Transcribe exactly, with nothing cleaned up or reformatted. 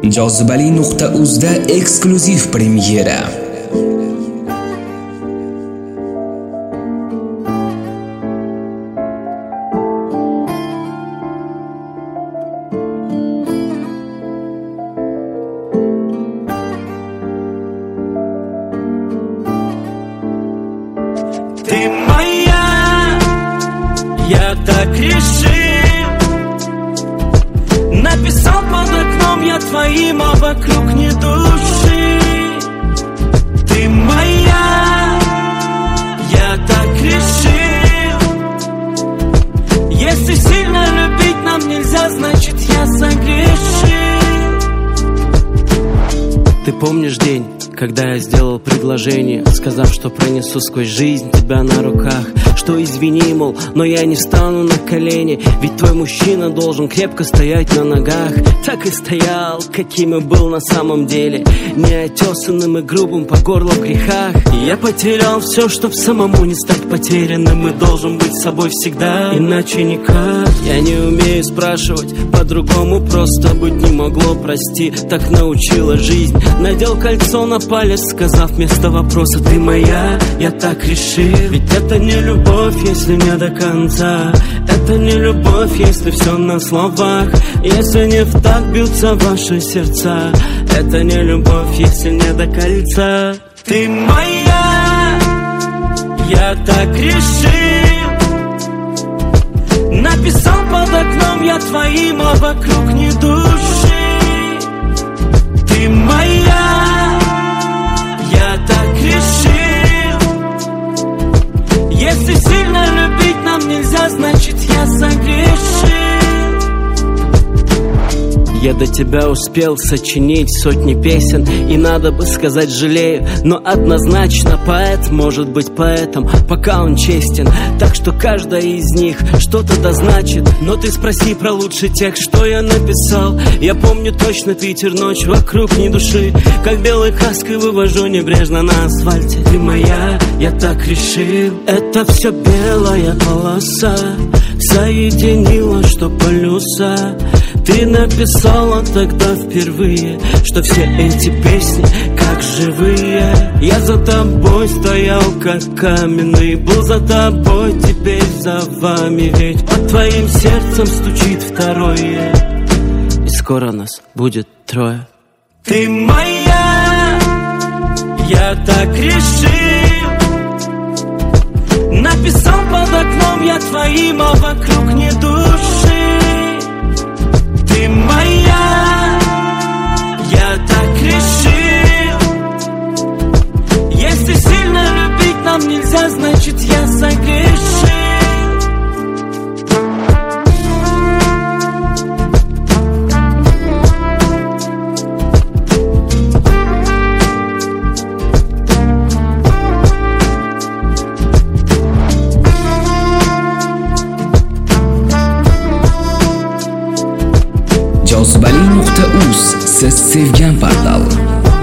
jozibali nuqta uzda eksklyuziv premyera. Ты моя, я так решил. Написал под окном я твоим, а вокруг ни души. Ты моя, я так решил. Если сильно любить нам нельзя, значит я согрешил. Ты помнишь день, когда я сделал предложение, сказав, что пронесу сквозь жизнь тебя на руках, что извини, мол, но я не стану на колени, ведь твой мужчина должен крепко стоять на ногах. Так и стоял, каким и был на самом деле, неотесанным и грубым по горло в грехах. И я потерял все, чтоб самому не стать потерянным, и должен быть собой всегда, иначе никак. Я не умею спрашивать, по-другому просто быть не могло, прости, так научила жизнь. Надел кольцо на палец, сказав вместо вопроса: ты моя, я так решил. Ведь это не любовь, если не до конца. Это не любовь, если все на словах. Если не в так бьются ваши сердца. Это не любовь, если не до кольца. Ты моя, я так решил. Написал под окном я твоим, а вокруг ни души. Ты моя, я так решил. Если сильно любить нам нельзя, значит я согрешил. Я до тебя успел сочинить сотни песен, и надо бы сказать жалею, но однозначно поэт может быть поэтом, пока он честен. Так что каждая из них что-то да значит. Но ты спроси про лучший текст, что я написал. Я помню точно ветер, ночь, вокруг ни души. Как белой краской вывожу небрежно на асфальте. Ты моя, я так решил. Это все белая полоса соединила, что полюса. Ты написала тогда впервые, что все эти песни как живые. Я за тобой стоял как каменный, был за тобой, теперь за вами. Ведь под твоим сердцем стучит второе, и скоро нас будет трое. Ты моя, я так решил. Написал под окном я твоим, а вокруг ни души. Ты моя, я так решил. Если сильно любить нам нельзя, значит я согрешил. jozibali nuqta uz siz sevgan portal.